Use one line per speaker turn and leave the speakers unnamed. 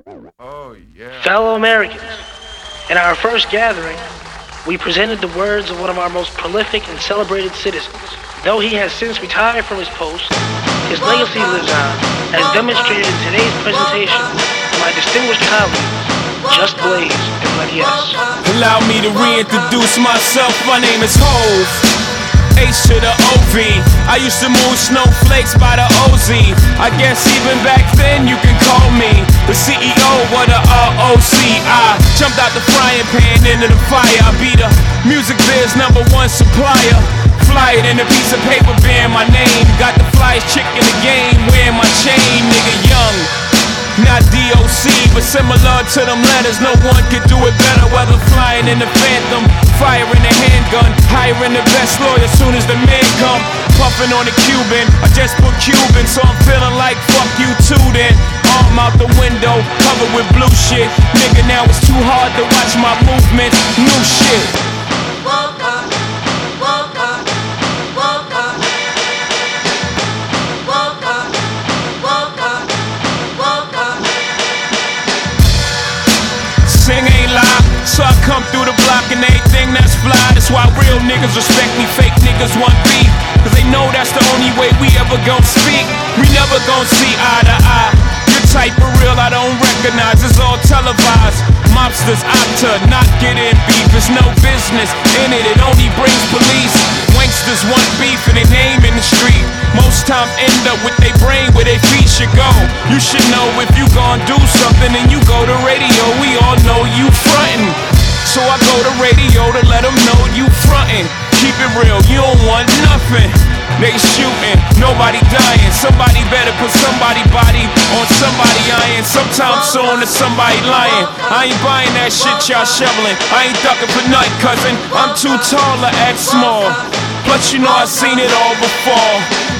Oh, yeah.
Fellow Americans, in our first gathering, we presented the words of one of our most prolific and celebrated citizens. Though he has since retired from his post, his legacy lives on, as demonstrated in today's presentation by my distinguished colleagues, Just Blaze and Lenny S.
Allow me to reintroduce myself. My name is Hov, H to the OV. I used to move snowflakes by the OZ. I guess even back then you can call me the CEO of the ROC. I jumped out the frying pan into the fire. I be the music biz #1 supplier. Fly it in a piece of paper bearing my name. Got the flyest chick in the game wearing my chain. Nigga young, not DOC, but similar to them letters. No one could do it better. Whether flying in the Phantom, firing a handgun, hiring the best lawyer soon as the man come. Puffing on a Cuban, I just put Cuban, so I'm feeling like fuck you too then. Arm out the window, covered with blue shit. Nigga, now it's too hard to watch my movements. New shit.
Woke up, woke up, woke up, woke up, woke up, woke up.
Sing ain't lie, so I come through the block and everything that's fly. That's why real niggas respect me, fake niggas want beef. Cause they know that's the only way we ever gon' speak. We never gon' see eye to eye. Your type of real I don't recognize, it's all televised. Mobsters opt to not get in beef, it's no business in it, it only brings police. Wanksters want beef and they name in the street. Most time end up with their brain where their feet should go. You should know if you gon' do something and you go to radio, we all know you frontin'. So I go to radio to let them know you frontin'. Keep it real, you don't want nothing. They shootin', nobody dying. Somebody better put somebody body on somebody iron. Sometime soon it's somebody lying. I ain't buying that shit y'all shoveling. I ain't ducking for nothing, cousin. I'm too tall to act small. Plus you know I seen it all before.